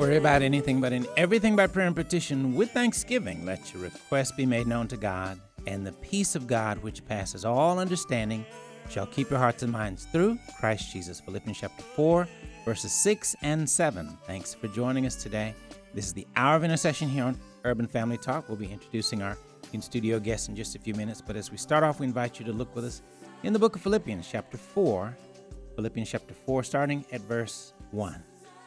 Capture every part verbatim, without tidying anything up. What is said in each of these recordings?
worry about anything, but in everything by prayer and petition with thanksgiving, let your requests be made known to God, and the peace of God, which passes all understanding, shall keep your hearts and minds through Christ Jesus. Philippians chapter four, verses six and seven. Thanks for joining us today. This is the Hour of Intercession here on Urban Family Talk. We'll be introducing our in-studio guests in just a few minutes, but as we start off, we invite you to look with us in the book of Philippians chapter four, Philippians chapter four, starting at verse one.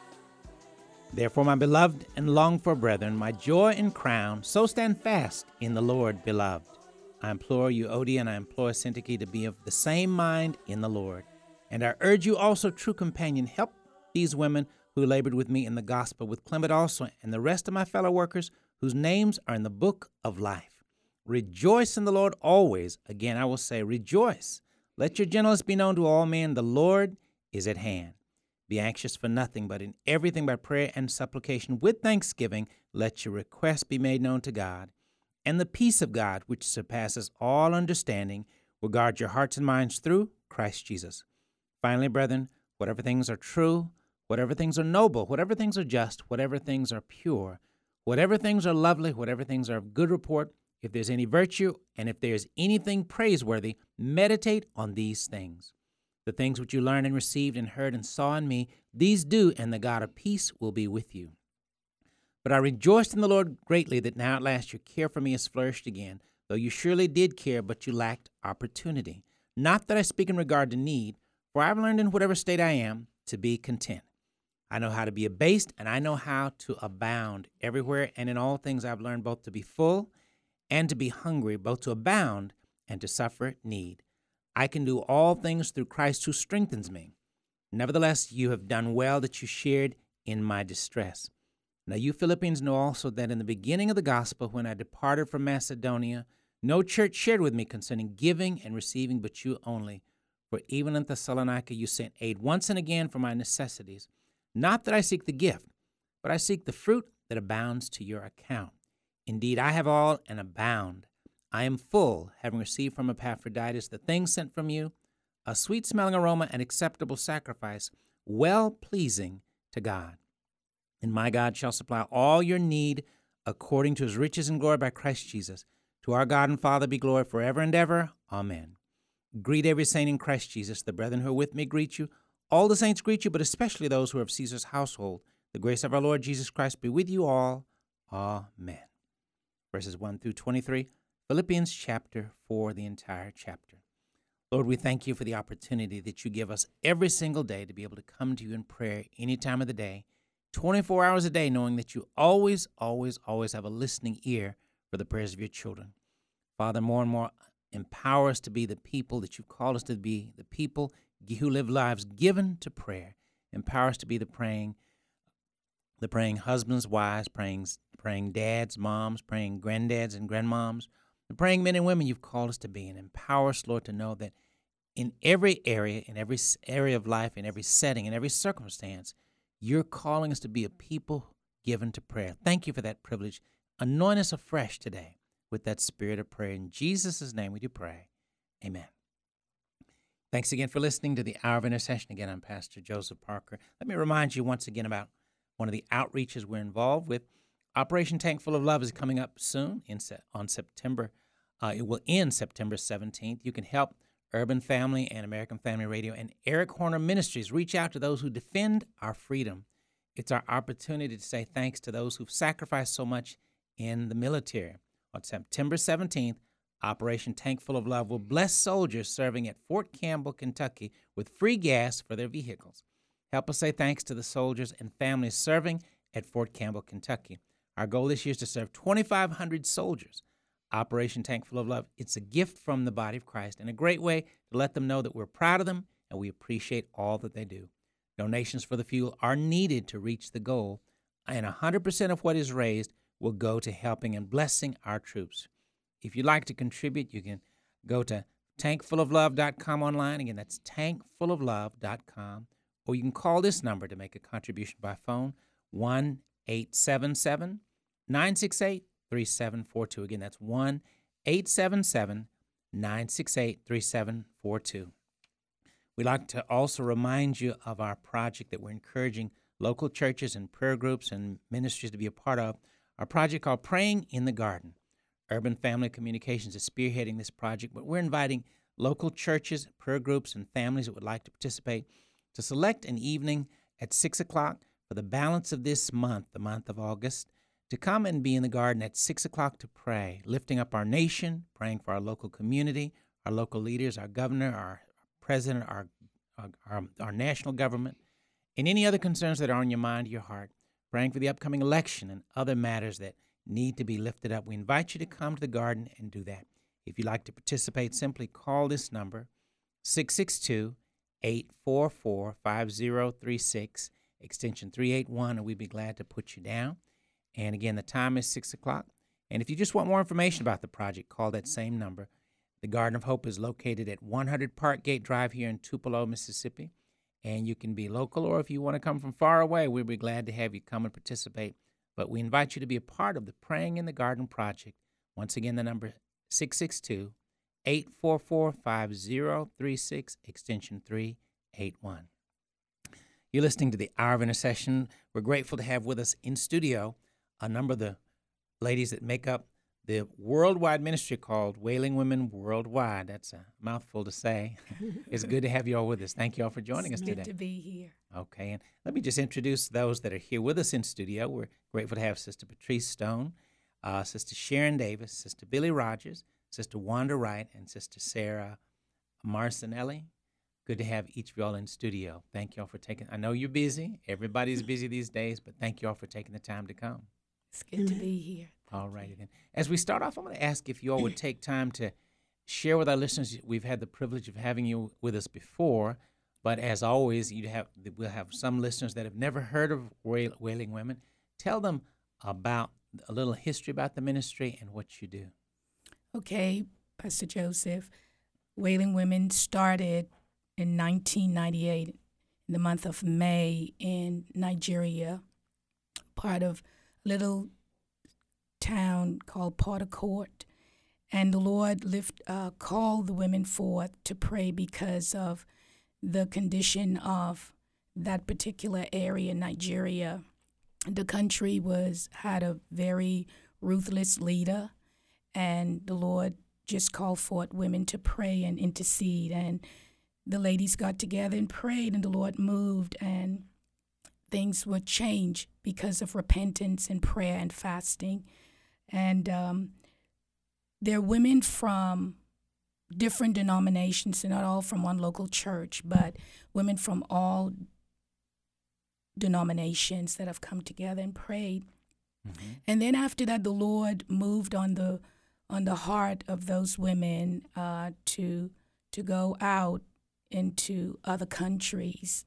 Therefore, my beloved and longed for brethren, my joy and crown, so stand fast in the Lord, beloved. I implore you, Euodia, and I implore Syntyche to be of the same mind in the Lord. And I urge you also, true companion, help these women who labored with me in the gospel, with Clement also, and the rest of my fellow workers whose names are in the book of life. Rejoice in the Lord always. Again, I will say, rejoice. Let your gentleness be known to all men. The Lord is at hand. Be anxious for nothing, but in everything by prayer and supplication with thanksgiving, let your requests be made known to God. And the peace of God, which surpasses all understanding, will guard your hearts and minds through Christ Jesus. Finally, brethren, whatever things are true, whatever things are noble, whatever things are just, whatever things are pure, whatever things are lovely, whatever things are of good report, if there's any virtue, and if there is anything praiseworthy, meditate on these things. The things which you learned and received and heard and saw in me, these do, and the God of peace will be with you. But I rejoiced in the Lord greatly that now at last your care for me has flourished again, though you surely did care, but you lacked opportunity. Not that I speak in regard to need, for I have learned in whatever state I am to be content. I know how to be abased, and I know how to abound. Everywhere and in all things I have learned both to be full and to be hungry, both to abound and to suffer need. I can do all things through Christ who strengthens me. Nevertheless, you have done well that you shared in my distress. Now you Philippians know also that in the beginning of the gospel, when I departed from Macedonia, no church shared with me concerning giving and receiving, but you only. For even in Thessalonica you sent aid once and again for my necessities. Not that I seek the gift, but I seek the fruit that abounds to your account. Indeed, I have all and abound. I am full, having received from Epaphroditus the things sent from you, a sweet-smelling aroma and acceptable sacrifice, well-pleasing to God. And my God shall supply all your need according to his riches and glory by Christ Jesus. To our God and Father be glory forever and ever. Amen. Greet every saint in Christ Jesus. The brethren who are with me greet you. All the saints greet you, but especially those who are of Caesar's household. The grace of our Lord Jesus Christ be with you all. Amen. Verses one through twenty-three. Philippians chapter four, the entire chapter. Lord, we thank you for the opportunity that you give us every single day to be able to come to you in prayer any time of the day, twenty-four hours a day, knowing that you always, always, always have a listening ear for the prayers of your children. Father, more and more empower us to be the people that you've called us to be, the people who live lives given to prayer. Empower us to be the praying the praying husbands, wives, praying, praying dads, moms, praying granddads and grandmoms, the praying men and women you've called us to be, and empower us, Lord, to know that in every area, in every area of life, in every setting, in every circumstance, you're calling us to be a people given to prayer. Thank you for that privilege. Anoint us afresh today with that spirit of prayer. In Jesus' name we do pray. Amen. Thanks again for listening to the Hour of Intercession. Again, I'm Pastor Joseph Parker. Let me remind you once again about one of the outreaches we're involved with. Operation Tank Full of Love is coming up soon in se- on September. Uh, it will end September seventeenth. You can help Urban Family and American Family Radio and Eric Horner Ministries reach out to those who defend our freedom. It's our opportunity to say thanks to those who've sacrificed so much in the military. On September seventeenth, Operation Tank Full of Love will bless soldiers serving at Fort Campbell, Kentucky, with free gas for their vehicles. Help us say thanks to the soldiers and families serving at Fort Campbell, Kentucky. Our goal this year is to serve twenty-five hundred soldiers. Operation Tank Full of Love, it's a gift from the body of Christ and a great way to let them know that we're proud of them and we appreciate all that they do. Donations for the fuel are needed to reach the goal, and one hundred percent of what is raised will go to helping and blessing our troops. If you'd like to contribute, you can go to tank full of love dot com online. Again, that's tank full of love dot com. Or you can call this number to make a contribution by phone, one eight seven seven, nine six eight, three seven four two. Again, that's one eight seven seven, nine six eight, three seven four two. We'd like to also remind you of our project that we're encouraging local churches and prayer groups and ministries to be a part of our project called Praying in the Garden. Urban Family Communications is spearheading this project, but we're inviting local churches, prayer groups, and families that would like to participate to select an evening at six o'clock for the balance of this month, the month of August, to come and be in the garden at six o'clock to pray, lifting up our nation, praying for our local community, our local leaders, our governor, our president, our, our, our, our national government, and any other concerns that are on your mind, your heart, praying for the upcoming election and other matters that need to be lifted up. We invite you to come to the garden and do that. If you'd like to participate, simply call this number, six six two, eight four four, five zero three six, extension three eight one, and we'd be glad to put you down. And again, the time is six o'clock. And if you just want more information about the project, call that same number. The Garden of Hope is located at one hundred Parkgate Drive here in Tupelo, Mississippi. And you can be local, or if you want to come from far away, we'd be glad to have you come and participate. But we invite you to be a part of the Praying in the Garden project. Once again, the number six six two, eight four four, five zero three six, extension three eight one. You're listening to the Hour of Intercession. We're grateful to have with us in studio a number of the ladies that make up the worldwide ministry called Wailing Women Worldwide. That's a mouthful to say. It's good to have you all with us. Thank you all for joining it's us good today. to be here. Okay, and let me just introduce those that are here with us in studio. We're grateful to have Sister Patrice Stone, uh, Sister Sharon Davis, Sister Billy Rogers, Sister Wanda Wright, and Sister Sarah Marcinelli. Good to have each of y'all in studio. Thank y'all for taking, I know you're busy. Everybody's busy these days, but thank y'all for taking the time to come. It's good to be here. All righty then. As we start off, I'm going to ask if you all would take time to share with our listeners. We've had the privilege of having you with us before, but as always, you have we'll have some listeners that have never heard of Wail- Wailing Women. Tell them about a little history about the ministry and what you do. Okay, Pastor Joseph. Wailing Women started in nineteen ninety-eight, in the month of May, in Nigeria, part of a little town called Port Harcourt. And the Lord lift, uh, called the women forth to pray because of the condition of that particular area, Nigeria. The country was had a very ruthless leader, and the Lord just called forth women to pray and intercede. And the ladies got together and prayed, and the Lord moved, and things would change because of repentance and prayer and fasting. And um, they're women from different denominations, they're not all from one local church, but women from all denominations that have come together and prayed. Mm-hmm. And then after that, the Lord moved on the on the heart of those women uh, to to go out into other countries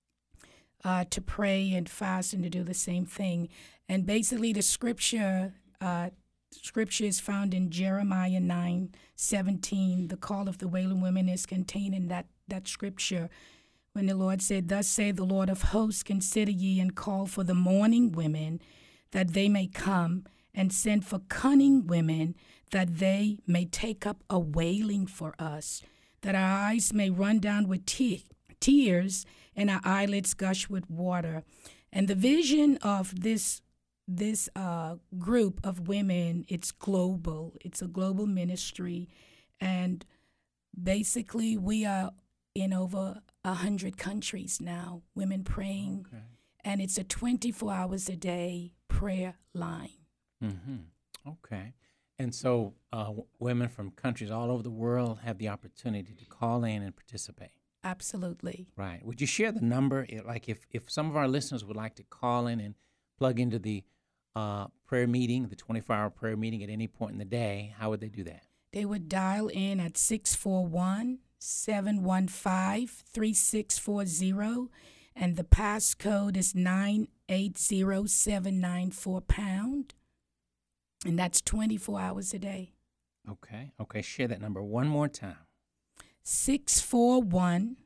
uh, to pray and fast and to do the same thing. And basically, the scripture. Uh, Scripture is found in Jeremiah nine seventeen. The call of the Wailing Women is contained in that, that scripture when the Lord said, "Thus saith the Lord of hosts, consider ye and call for the mourning women, that they may come, and send for cunning women, that they may take up a wailing for us, that our eyes may run down with te- tears, and our eyelids gush with water." And the vision of this This uh, group of women, it's global. It's a global ministry. And basically, we are in over one hundred countries now, women praying. Okay. And it's a twenty-four hours a day prayer line. Mm-hmm. Okay. And so uh, w- women from countries all over the world have the opportunity to call in and participate. Absolutely. Right. Would you share the number? Like if, if some of our listeners would like to call in and plug into the Uh, prayer meeting, the twenty-four hour prayer meeting at any point in the day, how would they do that? They would dial in at six four one, seven one five, three six four zero, and the passcode is nine eight zero seven nine four pound, and that's twenty-four hours a day. Okay, okay, share that number one more time. six four one,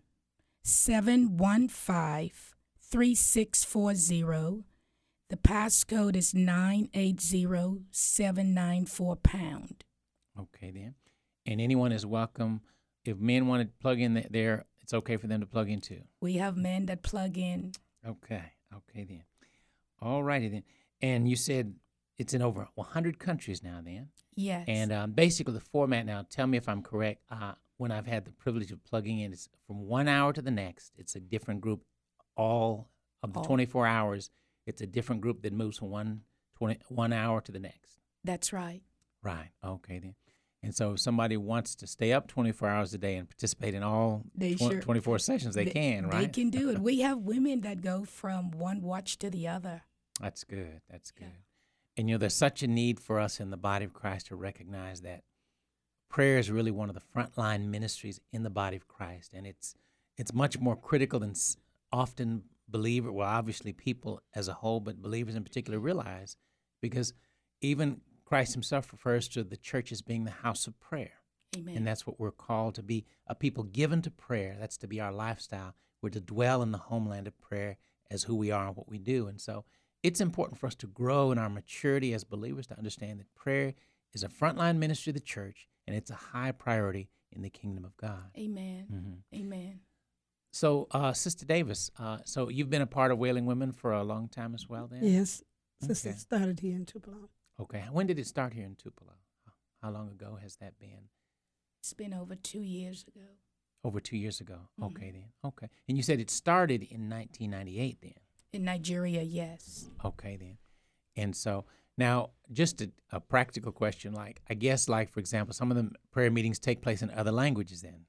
seven one five, three six four zero. The passcode is nine eight zero seven nine four pound. Okay, then. And anyone is welcome. If men want to plug in there, it's okay for them to plug in too. We have men that plug in. Okay, Okay, then. All righty, then. And you said it's in over one hundred countries now, then. Yes. And um, basically the format now, tell me if I'm correct, uh, when I've had the privilege of plugging in, it's from one hour to the next. It's a different group. All of the All. twenty-four hours, it's a different group that moves from one, twenty, one hour to the next. That's right. Right. Okay, then. And so if somebody wants to stay up twenty-four hours a day and participate in all They tw- sure- twenty-four sessions, they, They- can, right? They can do it. We have women that go from one watch to the other. That's good. That's good. Yeah. And, you know, there's such a need for us in the body of Christ to recognize that prayer is really one of the frontline ministries in the body of Christ. And it's it's much more critical than s- often believer, well, obviously people as a whole, but believers in particular realize, because even Christ himself refers to the church as being the house of prayer. Amen. And that's what we're called to be, a people given to prayer. That's to be our lifestyle. We're to dwell in the homeland of prayer as who we are and what we do. And so it's important for us to grow in our maturity as believers to understand that prayer is a frontline ministry of the church, and it's a high priority in the kingdom of God. Amen. Mm-hmm. Amen. So, uh, Sister Davis, uh, so you've been a part of Wailing Women for a long time as well then? Yes, since Okay. it started here in Tupelo. Okay. When did it start here in Tupelo? How long ago has that been? It's been over two years ago. Over two years ago. Mhm. Okay, then. Okay. And you said it started in nineteen ninety-eight then? In Nigeria, yes. Okay, then. And so now, just a, a practical question, like, I guess, like, for example, some of the prayer meetings take place in other languages then?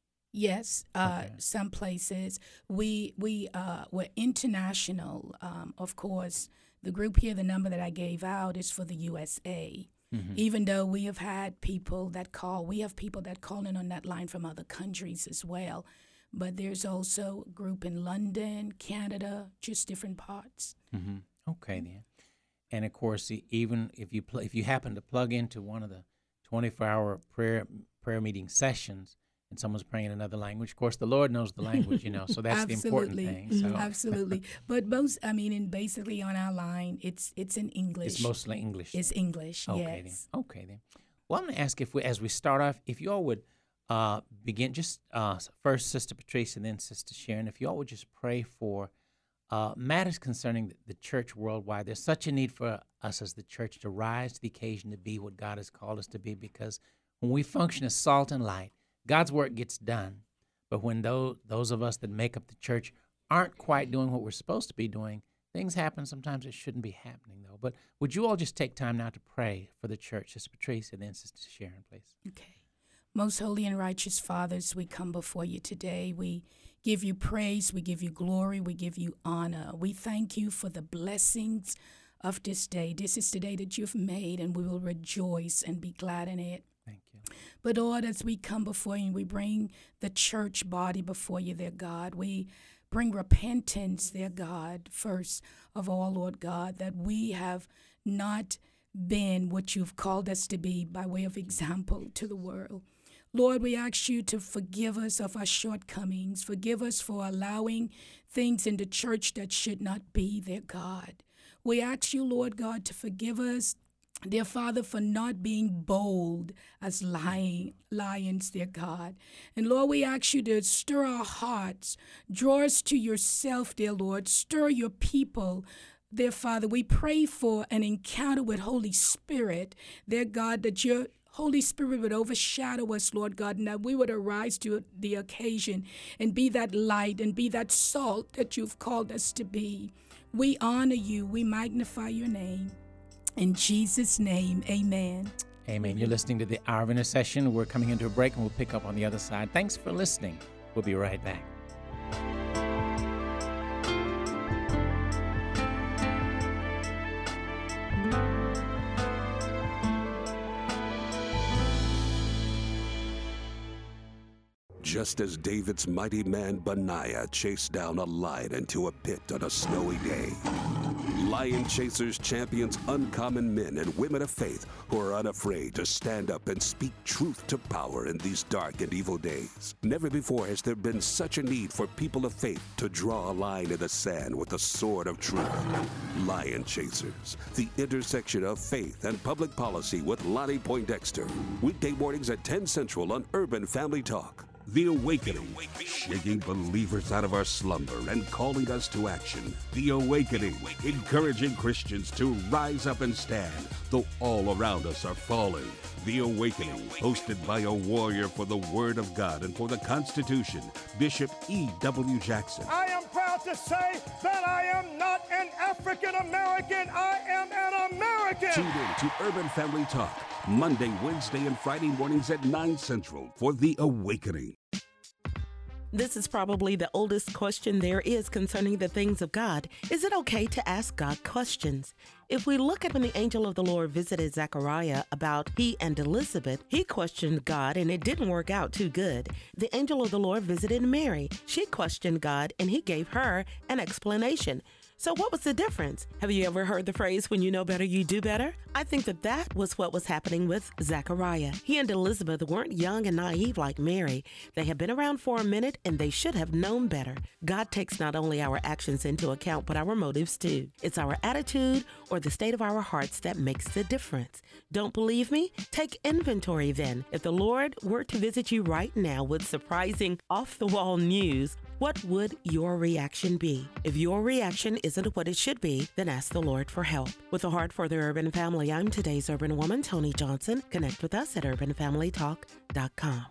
Yes, uh, Okay. some places we we uh, were international. Um, of course, the group here, the number that I gave out is for the U S A. Mhm. Even though we have had people that call, we have people that call in on that line from other countries as well. But there's also a group in London, Canada, just different parts. Mm-hmm. Okay, then. And of course, e- even if you pl- if you happen to plug into one of the twenty-four hour prayer prayer meeting sessions, and someone's praying in another language, of course, the Lord knows the language, you know. So that's the important Absolutely. thing. So Absolutely. But most, I mean, and basically on our line, it's it's in English. it's mostly English. It's then. English. Okay, Yes. then. Okay, then. Well, I'm going to ask if we, as we start off, if you all would uh, begin, just uh, first Sister Patrice and then Sister Sharon, if you all would just pray for uh, matters concerning the, the church worldwide. There's such a need for us as the church to rise to the occasion to be what God has called us to be, because when we function as salt and light, God's work gets done. But when those, those of us that make up the church aren't quite doing what we're supposed to be doing, things happen sometimes that shouldn't be happening, though. But would you all just take time now to pray for the church, Sister Patrice, and then Sister Sharon, please? Okay. Most holy and righteous fathers, we come before you today. We give you praise, we give you glory, we give you honor. We thank you for the blessings of this day. This is the day that you've made, and we will rejoice and be glad in it. Thank you. But Lord, as we come before you, we bring the church body before you, dear God. We bring repentance, dear God, first of all, Lord God, that we have not been what you've called us to be by way of example to the world. Lord, we ask you to forgive us of our shortcomings. Forgive us for allowing things in the church that should not be, dear God. We ask you, Lord God, to forgive us, dear Father, for not being bold as lion, lions, dear God. And Lord, we ask you to stir our hearts, draw us to yourself, dear Lord. Stir your people, dear Father. We pray for an encounter with Holy Spirit, dear God, that your Holy Spirit would overshadow us, Lord God, and that we would arise to the occasion and be that light and be that salt that you've called us to be. We honor you. We magnify your name. In Jesus' name, amen. Amen. You're listening to the Hour of Intercession. We're coming into a break, and we'll pick up on the other side. Thanks for listening. We'll be right back. Just as David's mighty man Benaiah chased down a lion into a pit on a snowy day, Lion Chasers champions uncommon men and women of faith who are unafraid to stand up and speak truth to power in these dark and evil days. Never before has there been such a need for people of faith to draw a line in the sand with the sword of truth. Lion Chasers, the intersection of faith and public policy with Lonnie Poindexter. Weekday mornings at ten Central on Urban Family Talk. The Awakening, shaking believers out of our slumber and calling us to action. The Awakening, encouraging Christians to rise up and stand, though all around us are falling. The Awakening, hosted by a warrior for the Word of God and for the Constitution, Bishop E W Jackson. I am proud to say that I am not an African American, I am an American. Tune in to Urban Family Talk, Monday, Wednesday, and Friday mornings at nine Central for The Awakening. This is probably the oldest question there is concerning the things of God. Is it okay to ask God questions? If we look at when the angel of the Lord visited Zechariah about he and Elizabeth, he questioned God and it didn't work out too good. The angel of the Lord visited Mary. She questioned God and he gave her an explanation. So what was the difference? Have you ever heard the phrase, when you know better, you do better? I think that that was what was happening with Zechariah. He and Elizabeth weren't young and naive like Mary. They had been around for a minute and they should have known better. God takes not only our actions into account, but our motives too. It's our attitude or the state of our hearts that makes the difference. Don't believe me? Take inventory then. If the Lord were to visit you right now with surprising, off-the-wall news, what would your reaction be? If your reaction isn't what it should be, then ask the Lord for help. With a heart for the urban family, I'm today's urban woman, Tony Johnson. Connect with us at urban family talk dot com.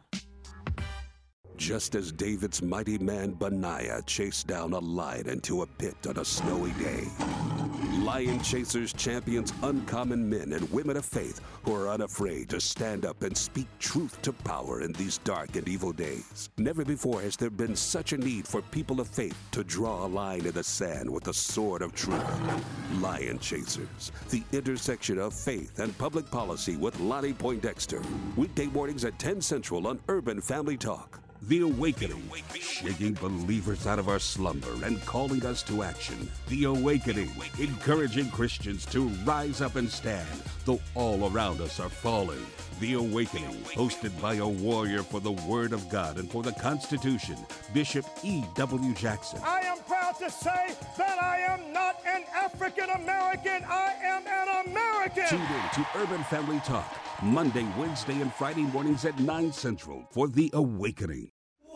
Just as David's mighty man Benaiah chased down a lion into a pit on a snowy day, Lion Chasers champions uncommon men and women of faith who are unafraid to stand up and speak truth to power in these dark and evil days. Never before has there been such a need for people of faith to draw a line in the sand with the sword of truth. Lion Chasers, the intersection of faith and public policy with Lonnie Poindexter. Weekday mornings at ten Central on Urban Family Talk. The Awakening, shaking believers out of our slumber and calling us to action. The Awakening, encouraging Christians to rise up and stand, though all around us are falling. The Awakening, hosted by a warrior for the Word of God and for the Constitution, Bishop E W Jackson. I am proud to say that I am not an African American, I am an American. Tune in to Urban Family Talk, Monday, Wednesday, and Friday mornings at nine Central for The Awakening.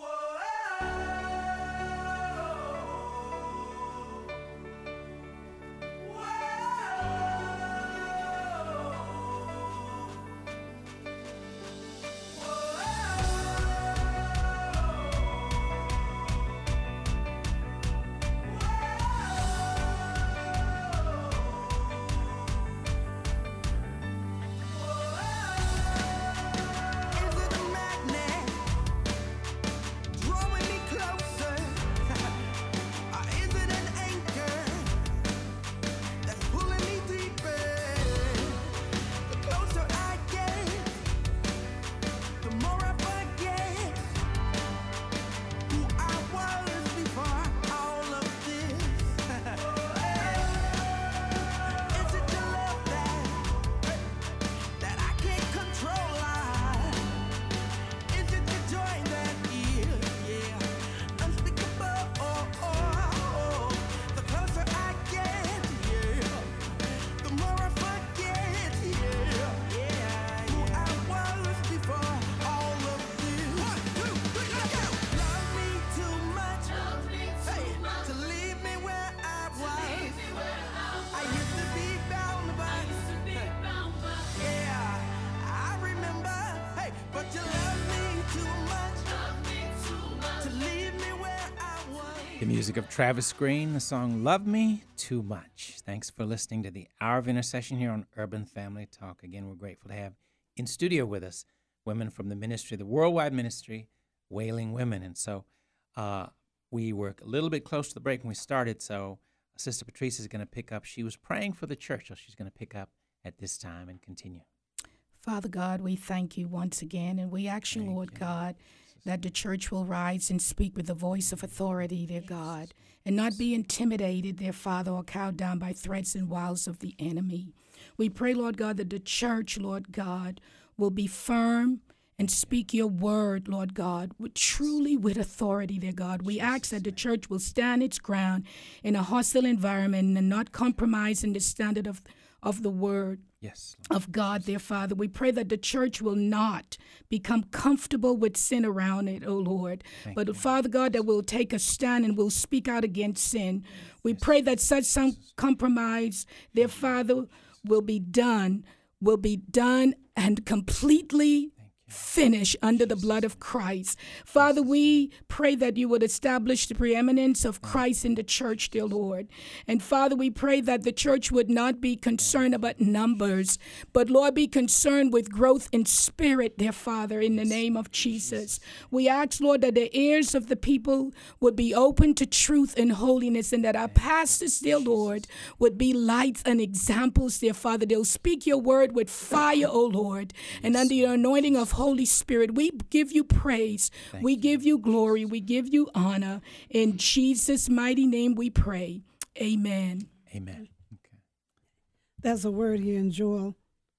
The music of Travis Green, the song Love Me Too Much. Thanks for listening to the Hour of Intercession here on Urban Family Talk. Again, we're grateful to have in studio with us women from the ministry, the worldwide ministry, Wailing Women. And so uh, we were a little bit close to the break when we started, so Sister Patrice is going to pick up. She was praying for the church, so she's going to pick up at this time and continue. Father God, we thank you once again, and we ask you, Thank Lord you. God, that the church will rise and speak with the voice of authority, dear God, and not be intimidated, dear Father, or cowed down by threats and wiles of the enemy. We pray, Lord God, that the church, Lord God, will be firm and speak your word, Lord God, with truly with authority, dear God. We ask that the church will stand its ground in a hostile environment and not compromise in the standard of of the word Yes. of God, dear Father. We pray that the church will not become comfortable with sin around it, oh Lord. Thank but you. Father God, that will take a stand and will speak out against sin. We pray that such some compromise, dear Father, will be done, will be done and completely finish under the blood of Christ. Father, we pray that you would establish the preeminence of Christ in the church, dear Lord. And Father, we pray that the church would not be concerned about numbers, but Lord, be concerned with growth in spirit, dear Father, in the name of Jesus. We ask, Lord, that the ears of the people would be open to truth and holiness, and that our pastors, dear Lord, would be lights and examples, dear Father. They'll speak your word with fire, O Lord, and under your anointing of Holy Spirit, we give you praise. Thank we you. give you glory. We give you honor. In Jesus' mighty name we pray. Amen. Amen. Okay. There's a word here in Joel,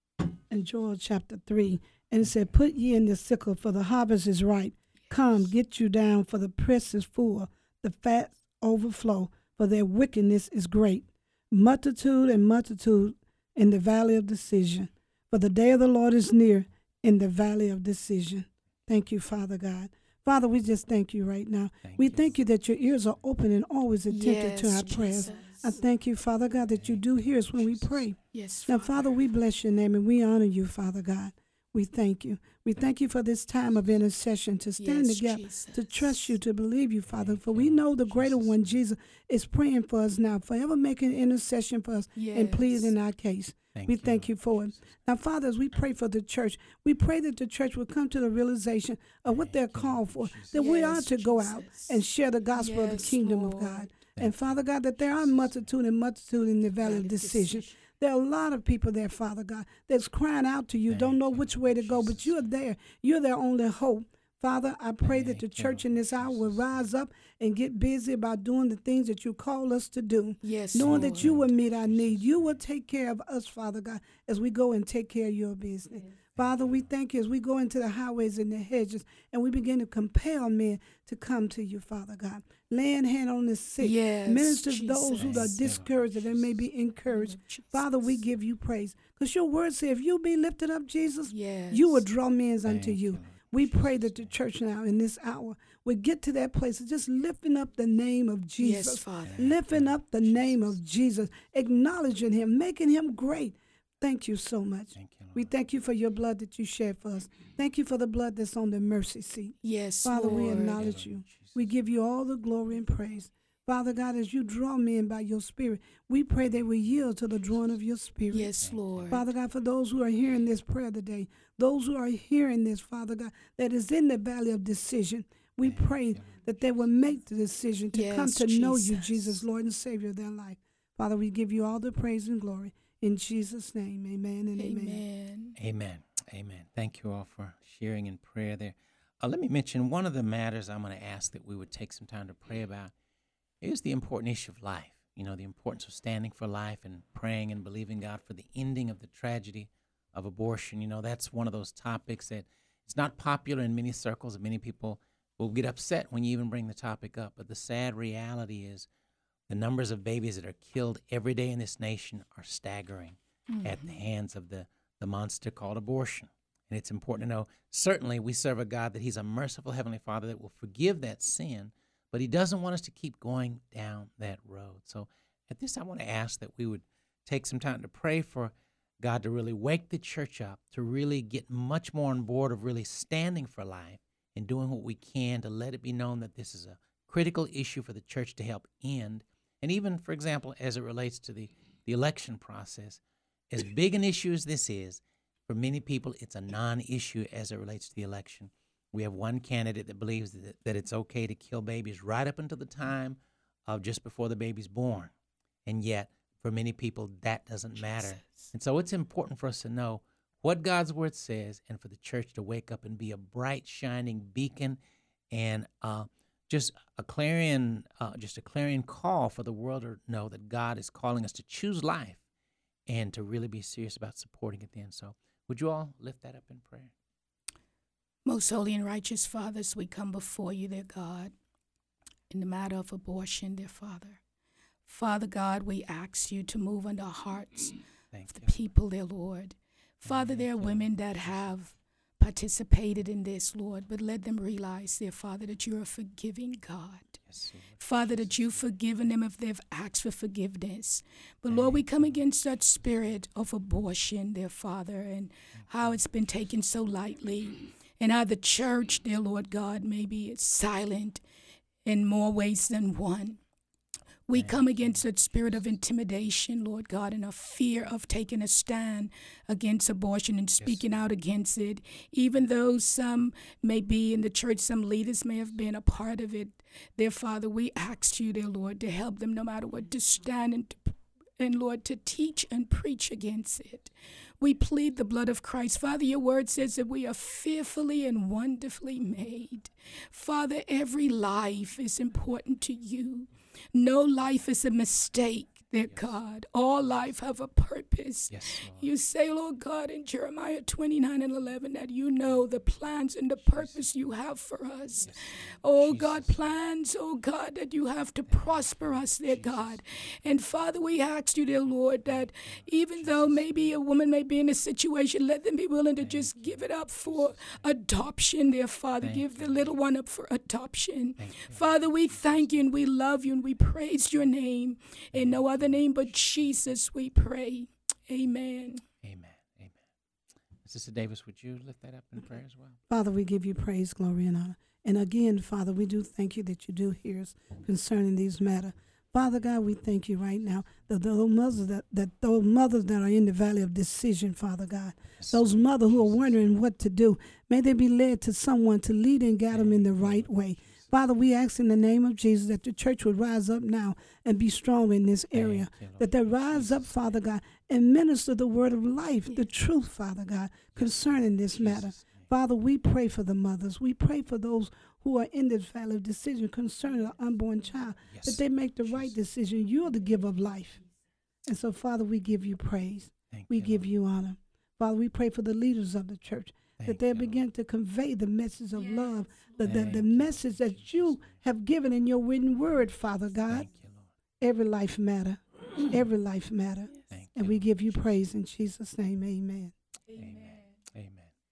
in Joel chapter three, and it said, "Put ye in the sickle, for the harvest is ripe. Come, get you down, for the press is full, the fat overflow, for their wickedness is great. Multitude and multitude in the valley of decision, for the day of the Lord is near in the valley of decision." Thank you, Father God. Father, we just thank you right now. Thank we you. thank you that your ears are open and always attentive to Yes, our prayers. Jesus. I thank you, Father God, that you do hear us when we pray. Yes, Now, Father. Father, we bless your name and we honor you, Father God. We thank you. We thank you for this time of intercession to stand Yes, together, Jesus. to trust you, to believe you, Father. Thank For you, we Lord know the greater Jesus. one, Jesus, is praying for us now, forever making intercession for us and pleading Yes. our case. Thank we you, thank Lord you for it. Now, Father, as we pray for the church, we pray that the church will come to the realization of what they're Thank you, called for, Jesus. that we are Yes, to go out Jesus. and share the gospel of Yes, the kingdom of Lord. God. Thank And you, Father God, that there are multitude and multitude in the valley of decision. There are a lot of people there, Father God, that's crying out to you, Thank don't know you, which Lord way to go, but Jesus. you're there. You're their only hope. Father, I pray that the Thank you, church in Lord this hour will Jesus. rise up and get busy about doing the things that you call us to do. Yes, Knowing Lord. that you will meet our need. You will take care of us, Father God, as we go and take care of your business. Father, we thank you as we go into the highways and the hedges and we begin to compel men to come to you, Father God. Laying hand on the sick. Yes, Minister to those who are Jesus. Thank you, Lord discouraged that they may be Jesus. encouraged. Jesus. Father, we give you praise. Because your word says if you be lifted up, Jesus, Yes. you will draw men unto Thank you. you, Lord We pray Jesus. that the church now in this hour would get to that place of just lifting up the name of Jesus. Yes, Father. Lifting up the name of Jesus. Acknowledging him, making him great. Thank you so much. Thank you, Lord. We thank you for your blood that you shed for us. Thank you for the blood that's on the mercy seat. Yes, Father, Lord. we acknowledge you. We give you all the glory and praise. Father God, as you draw men by your spirit, we pray they will yield to the drawing of your spirit. Yes, Lord. Father God, for those who are hearing this prayer today, those who are hearing this, Father God, that is in the valley of decision, we pray that they will make the decision to come Yes, to know you, Jesus. Jesus, Lord and Savior of their life. Father, we give you all the praise and glory. In Jesus' name, amen and amen. Amen. Amen. Amen. Thank you all for sharing in prayer there. Uh, let me mention one of the matters I'm going to ask that we would take some time to pray about is the important issue of life. You know, the importance of standing for life and praying and believing God for the ending of the tragedy of abortion. You know, that's one of those topics that it's not popular in many circles. Many people will get upset when you even bring the topic up. But the sad reality is the numbers of babies that are killed every day in this nation are staggering mm-hmm. at the hands of the, the monster called abortion. And it's important to know, certainly we serve a God that he's a merciful Heavenly Father that will forgive that sin, but he doesn't want us to keep going down that road. So at this, I want to ask that we would take some time to pray for God to really wake the church up, to really get much more on board of really standing for life and doing what we can to let it be known that this is a critical issue for the church to help end. And even, for example, as it relates to the, the election process, as big an issue as this is, for many people, it's a non-issue as it relates to the election. We have one candidate that believes that, that it's okay to kill babies right up until the time of just before the baby's born. And yet, for many people, that doesn't matter. Jesus. And so it's important for us to know what God's word says and for the church to wake up and be a bright, shining beacon and uh, just a clarion, uh, just a clarion call for the world to know that God is calling us to choose life and to really be serious about supporting it then. So would you all lift that up in prayer? Most holy and righteous fathers, we come before you, dear God, in the matter of abortion, dear Father. Father God, we ask you to move in our hearts Thank of the you. people, dear Lord. Father, there are women that have participated in this, Lord, but let them realize, dear Father, that you're a forgiving God. Yes, Lord. Father, that you've forgiven them if they've asked for forgiveness. But Lord, we come against that spirit of abortion, dear Father, and how it's been taken so lightly, and how the church, dear Lord God, maybe is silent in more ways than one. We come against that spirit of intimidation, Lord God, and a fear of taking a stand against abortion and speaking out against it. Even though some may be in the church, some leaders may have been a part of it. Dear Father, we ask you, dear Lord, to help them no matter what, to stand and, to, and Lord, to teach and preach against it. We plead the blood of Christ. Father, your word says that we are fearfully and wonderfully made. Father, every life is important to you. No life is a mistake, dear God. All life have a purpose. Yes, Lord. You say, Lord God, in Jeremiah twenty-nine and eleven, that you know the plans and the purpose you have for us. Yes, Oh Jesus. God, plans, oh God, that you have to prosper us, dear God. And Father, we ask you, dear Lord, that even though maybe a woman may be in a situation, let them be willing to just give it up for adoption, dear Father. Thank Give the you. little one up for adoption. Thank you. Father, we thank you and we love you and we praise your name. In no other name but Jesus, we pray. Amen. Amen. Amen. Sister Davis, would you lift that up in prayer as well? Father, we give you praise, glory, and honor. And again, Father, we do thank you that you do hear us concerning these matters. Father God, we thank you right now that those mothers that, that those mothers that are in the valley of decision, Father God, Yes. those mothers who are wondering what to do, may they be led to someone to lead and guide them in the right way. Father, we ask in the name of Jesus that the church would rise up now and be strong in this area. Thank you, Lord. That they rise up, Father God, and minister the word of life, the truth, Father God, concerning this matter. Jesus' name. Father, we pray for the mothers. We pray for those who are in this valley of decision concerning the unborn child, Yes. that they make the right Jesus. decision. You're the giver of life. And so, Father, we give you praise. Thank We you, give Lord. you honor. Father, we pray for the leaders of the church, Thank that they you, begin to convey the message of love, the, the, Thank the you, message that Jesus' you name. have given in your written word, Father God. Thank you, Lord. Every life matter. Every life matter. Thank And you, we Lord. give you praise in Jesus' name. Amen. Amen. Amen.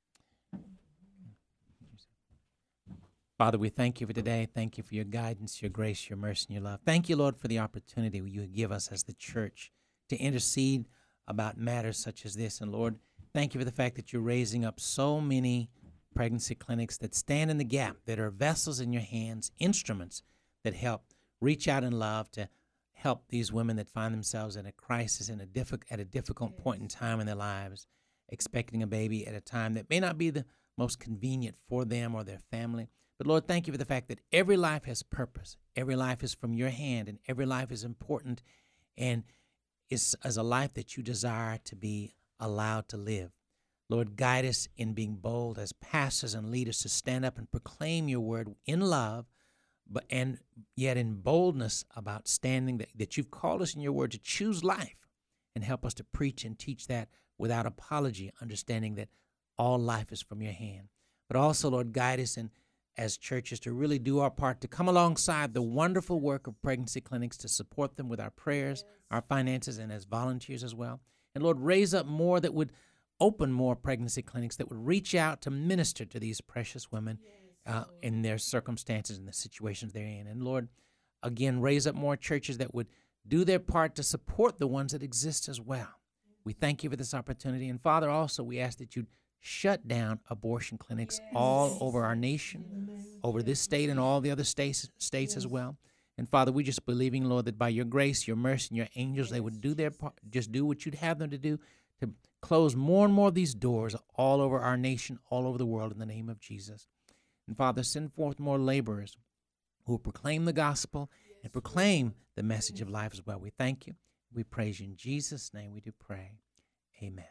Father, we thank you for today. Thank you for your guidance, your grace, your mercy, and your love. Thank you, Lord, for the opportunity you give us as the church to intercede about matters such as this. And Lord, thank you for the fact that you're raising up so many pregnancy clinics that stand in the gap, that are vessels in your hands, instruments that help reach out in love to help these women that find themselves in a crisis, in a diffi- at a difficult point in time in their lives, expecting a baby at a time that may not be the most convenient for them or their family. But Lord, thank you for the fact that every life has purpose. Every life is from your hand, and every life is important and is, is a life that you desire to be allowed to live. Lord, guide us in being bold as pastors and leaders to stand up and proclaim your word in love, but and yet in boldness about standing that, that you've called us in your word to choose life, and help us to preach and teach that without apology, understanding that all life is from your hand. But also, Lord, guide us in as churches to really do our part to come alongside the wonderful work of pregnancy clinics, to support them with our prayers, our finances, and as volunteers as well. And Lord, raise up more that would open more pregnancy clinics that would reach out to minister to these precious women uh, in their circumstances and the situations they're in. And Lord, again, raise up more churches that would do their part to support the ones that exist as well. We thank you for this opportunity. And Father, also, we ask that you'd shut down abortion clinics all over our nation, over this state and all the other states states as well. And Father, we just believing, Lord, that by your grace, your mercy, and your angels, they would do their part, just do what you'd have them to do, to close more and more of these doors all over our nation, all over the world, in the name of Jesus. And Father, send forth more laborers who will proclaim the gospel and proclaim the message of life as well. We thank you. We praise you. In Jesus' name we do pray. Amen.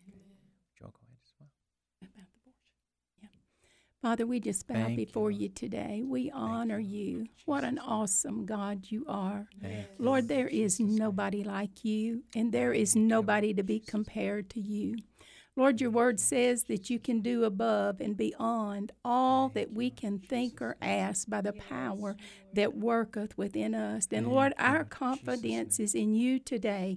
Joel, go ahead as well. About the abortion. Yeah. Father, we just bow Thank you, before Lord. you today. We honor you. What an awesome God you are. Thank you, Lord, there in is Jesus' name. nobody like you, and there is Thank you, nobody Lord to be Jesus. compared to you. Lord, your word says that you can do above and beyond all that we can think or ask by the power that worketh within us. And Thank Lord, you, our Lord. In Jesus' confidence name. is in you today,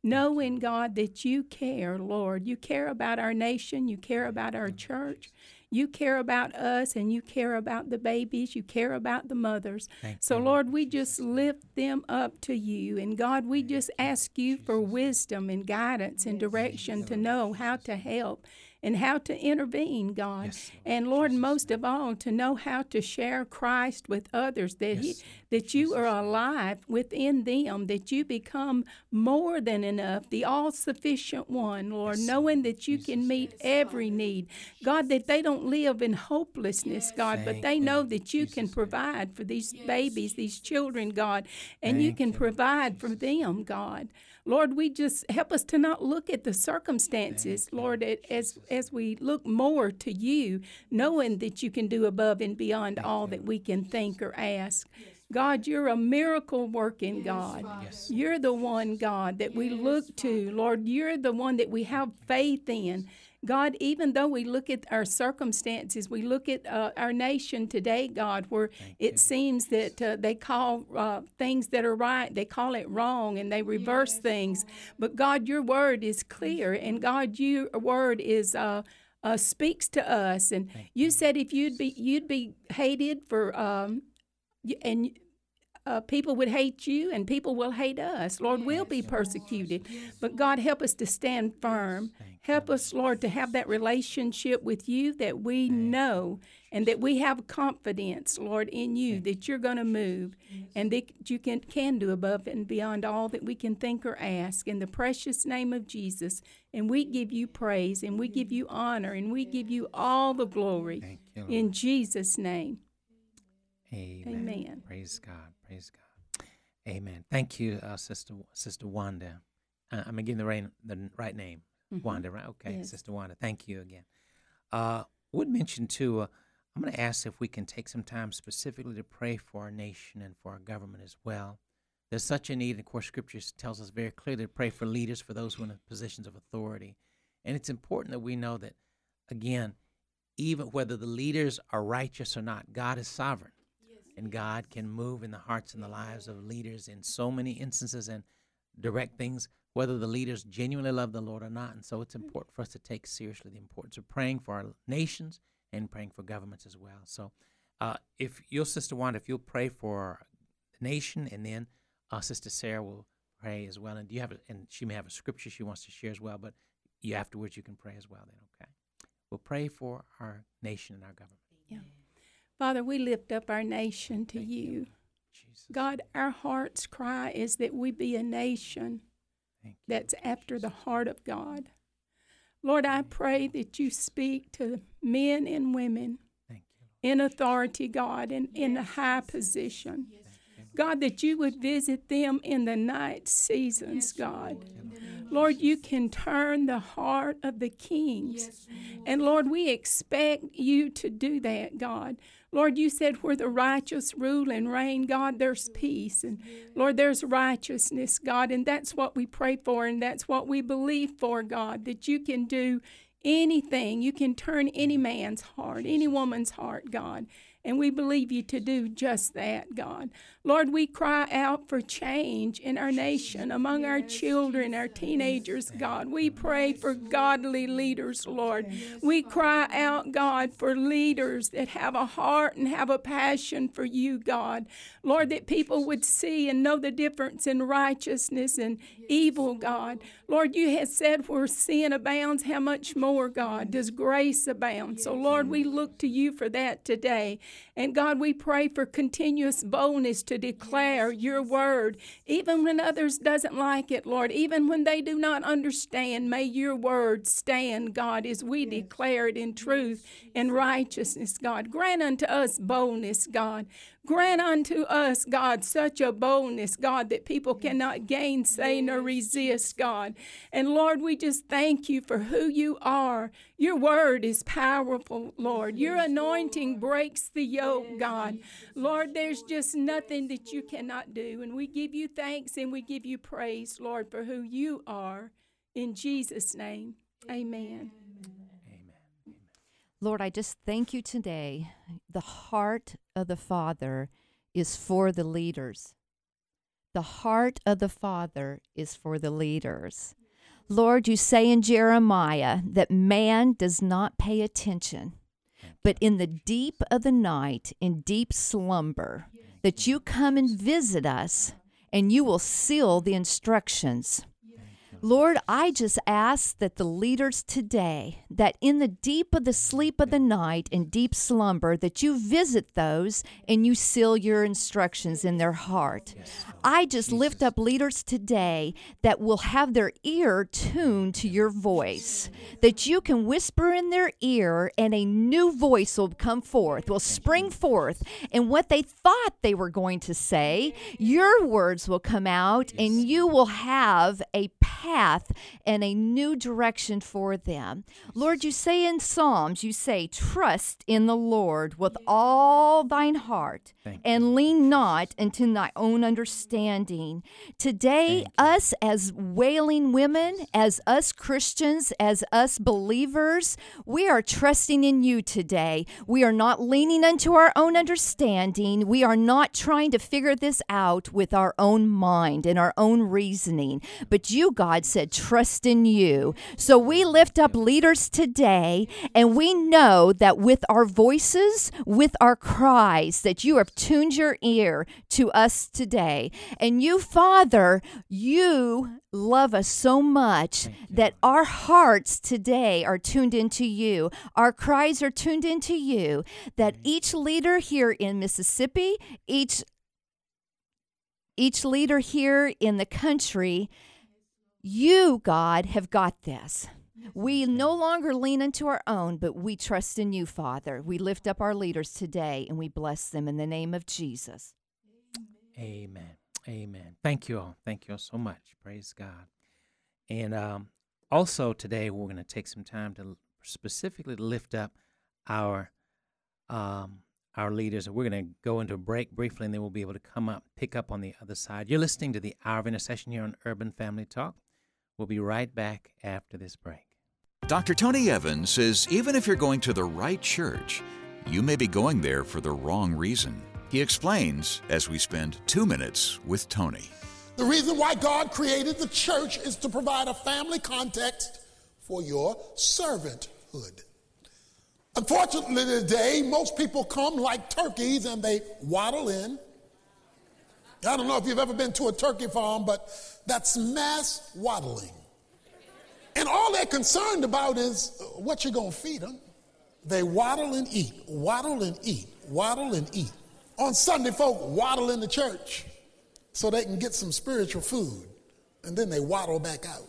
knowing, God, that you care, Lord. You care about our nation. You care about our church. You care about us, and you care about the babies. You care about the mothers. Thank So, you, Lord, in we Jesus' just name. lift them up to you. And, God, we just ask you for wisdom and guidance and direction to know how to help and how to intervene, God. Yes, Lord. And, Lord, Jesus' most name. of all, to know how to share Christ with others, that, he, Yes, Lord. that you are Jesus' name. alive within them, that you become more than enough, the all-sufficient one, Lord, Yes, knowing Lord. that you Jesus' can meet every need. God, that they don't live in hopelessness, God, but Thank they you, know Lord. that you Jesus' can name. provide for these babies, these children, God, and you Thank can you, Lord. provide for Jesus' them, God. Lord, we just help us to not look at the circumstances, Thank you, Lord, Lord. as Jesus' as we look more to you, knowing that you can do above and beyond Thank all you, that Lord. we can think or ask. God, you're a miracle working God. Yes. You're the one, God, that we look to. Lord, you're the one that we have faith in. God, even though we look at our circumstances, we look at uh, our nation today, God, where Thank it you. seems that uh, they call uh, things that are right, they call it wrong, and they reverse things. But God, your word is clear, and God, your word is uh, uh, speaks to us. And Thank you said if you'd be you'd be hated for um, y- and uh, people would hate you and people will hate us. Lord, we'll be persecuted. But God, help us to stand firm. Thank Help you. us, Lord, to have that relationship with you that we know and that we have confidence, Lord, in you, that you're going to move and that you can, can do above and beyond all that we can think or ask. In the precious name of Jesus. And we give you praise and we give you honor and we give you all the glory. Thank you, Lord. In Jesus' name. Amen. Amen. Praise God. Praise God. Amen. Thank you, uh, Sister Sister Wanda. Uh, I'm getting the right the right name, Wanda. Right? Okay, Yes. Sister Wanda. Thank you again. Uh, would mention too. Uh, I'm going to ask if we can take some time specifically to pray for our nation and for our government as well. There's such a need. And of course, Scripture tells us very clearly to pray for leaders, for those who are in positions of authority, and it's important that we know that, again, even whether the leaders are righteous or not, God is sovereign. And God can move in the hearts and the lives of leaders in so many instances and direct things, whether the leaders genuinely love the Lord or not. And so it's important for us to take seriously the importance of praying for our nations and praying for governments as well. So uh, if your Sister Wanda, if you'll pray for the nation, and then uh, Sister Sarah will pray as well. And do you have a, and she may have a scripture she wants to share as well, but you afterwards you can pray as well then, okay? We'll pray for our nation and our government. Yeah. Father, we lift up our nation to Thank you. you, Jesus. God, our heart's cry is that we be a nation Thank you. that's after the heart of God. Lord, I pray that you speak to men and women Thank you, in authority, God, and in a high position. God, that you would visit them in the night seasons, God. Lord, you can turn the heart of the kings. And Lord, we expect you to do that, God. Lord, you said where the righteous rule and reign, God, there's peace. And Lord, there's righteousness, God. And that's what we pray for, and that's what we believe for, God, that you can do anything. You can turn any man's heart, any woman's heart, God. And we believe you to do just that, God. Lord, we cry out for change in our nation, among our children, our teenagers, God. We pray for godly leaders, Lord. We cry out, God, for leaders that have a heart and have a passion for you, God. Lord, that people would see and know the difference in righteousness and evil, God. Lord, you have said where sin abounds, how much more, God, does grace abound? So, Lord, we look to you for that today. And God, we pray for continuous boldness to declare your word, even when others doesn't like it, Lord, even when they do not understand. May your word stand, God, as we declare it in truth and righteousness, God. Grant unto us boldness, God. Grant unto us, God, such a boldness, God, that people cannot gainsay nor resist, God. And Lord, we just thank you for who you are. Your word is powerful, Lord. Your anointing breaks the yoke, God. Lord, there's just nothing that you cannot do. And we give you thanks and we give you praise, Lord, for who you are. In Jesus' name, amen. Lord, I just thank you today. The heart of the Father is for the leaders. the heart of the Father is for the leaders. Lord, you say in Jeremiah that man does not pay attention, but in the deep of the night, in deep slumber, that you come and visit us, and you will seal the instructions. Lord, I just ask that the leaders today, that in the deep of the sleep of the night and deep slumber, that you visit those and you seal your instructions in their heart. I just lift up leaders today that will have their ear tuned to your voice, that you can whisper in their ear and a new voice will come forth, will spring forth, and what they thought they were going to say, your words will come out, and you will have a path and a new direction for them. Lord, you say in Psalms, you say, trust in the Lord with all thine heart and lean not into thy own understanding. Today, us as wailing women, as us Christians, as us believers, we are trusting in you today. We are not leaning unto our own understanding. We are not trying to figure this out with our own mind and our own reasoning. But you, God, said, trust in you. So we lift up leaders today, and we know that with our voices, with our cries, that you have tuned your ear to us today. And you, Father, you love us so much that our hearts today are tuned into you. Our cries are tuned into you, that each leader here in Mississippi, each each leader here in the country, you, God, have got this. We no longer lean into our own, but we trust in you, Father. We lift up our leaders today, and we bless them in the name of Jesus. Amen. Amen. Thank you all. Thank you all so much. Praise God. And um, also today, we're going to take some time to specifically lift up our um, our leaders. We're going to go into a break briefly, and then we'll be able to come up, pick up on the other side. You're listening to the Hour of Intercession here on Urban Family Talk. We'll be right back after this break. Doctor Tony Evans says even if you're going to the right church, you may be going there for the wrong reason. He explains as we spend two minutes with Tony. The reason why God created the church is to provide a family context for your servanthood. Unfortunately today, most people come like turkeys and they waddle in. I don't know if you've ever been to a turkey farm, but that's mass waddling. And all they're concerned about is what you're going to feed them. They waddle and eat, waddle and eat, waddle and eat. On Sunday, folk waddle in the church so they can get some spiritual food, and then they waddle back out.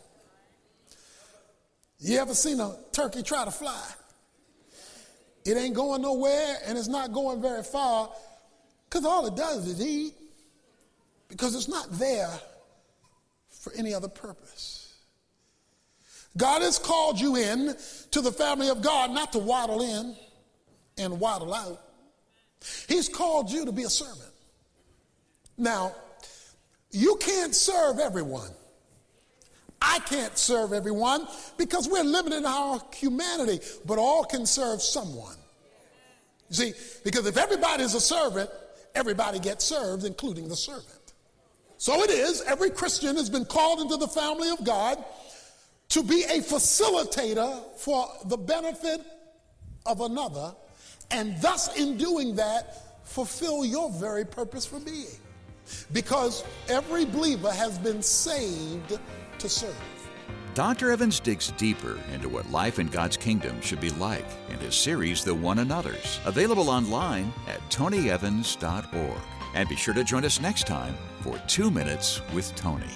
You ever seen a turkey try to fly? It ain't going nowhere, and it's not going very far, because all it does is eat, because it's not there for any other purpose. God has called you in to the family of God not to waddle in and waddle out. He's called you to be a servant. Now, you can't serve everyone. I can't serve everyone because we're limited in our humanity, but all can serve someone. You see, because if everybody's a servant, everybody gets served, including the servant. So it is, every Christian has been called into the family of God to be a facilitator for the benefit of another, and thus in doing that, fulfill your very purpose for being. Because every believer has been saved to serve. Doctor Evans digs deeper into what life in God's kingdom should be like in his series, The One Another's, available online at tony evans dot org. And be sure to join us next time for Two Minutes with Tony.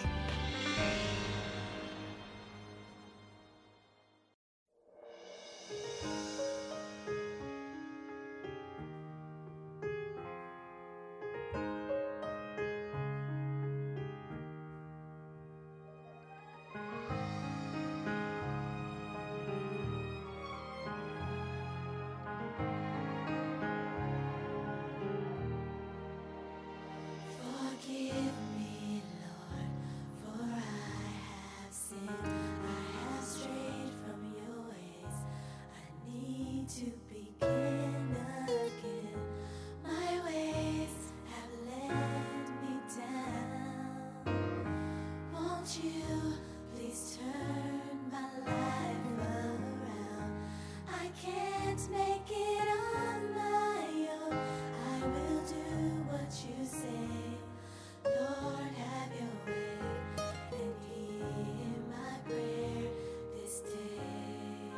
Won't you please turn my life around? I can't make it on my own. I will do what you say. Lord, have your way and hear my prayer this day.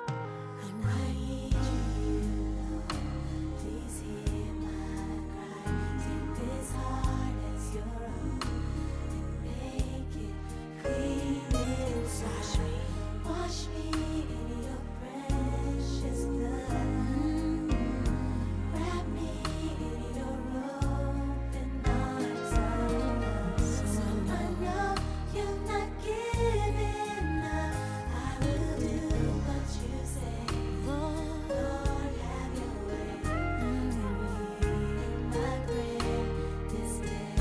I need you, Lord. Please hear my cry. Take this heart as your own and make it clean inside. Wash me in your precious blood. Wrap me in your open arms of love. So I know you've not given up. I will do what you say. Lord, have your way and hear my prayer this day.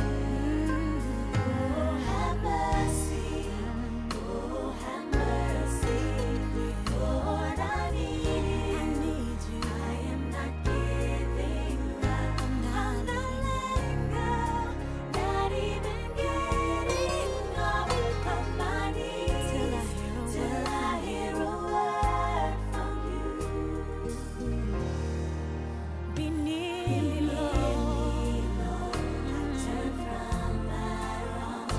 Oh, have mercy. Oh, have mercy. Lord, I need you. I am not giving up. I'm not letting go. Not even getting off of my knees till I hear a word from you. Be near me, Lord. I turn from my wrongs.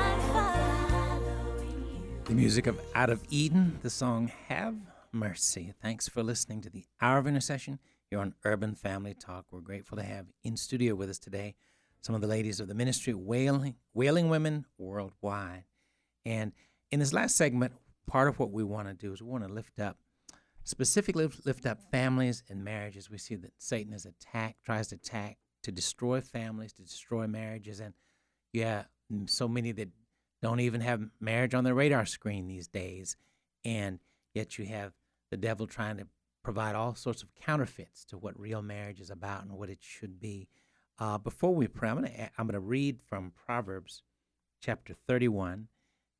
I'm following you. The music of Out of Eden, the song Have Mercy. Thanks for listening to the Hour of Intercession here on Urban Family Talk. We're grateful to have in studio with us today some of the ladies of the ministry, Wailing, Wailing Women Worldwide. And in this last segment, part of what we want to do is we want to lift up, specifically lift up families and marriages. We see that Satan is attacked, tries to attack, to destroy families, to destroy marriages. And yeah, so many that don't even have marriage on their radar screen these days. And yet you have the devil trying to provide all sorts of counterfeits to what real marriage is about and what it should be. Uh, before we pray, I'm going to I'm going to read from Proverbs chapter thirty-one,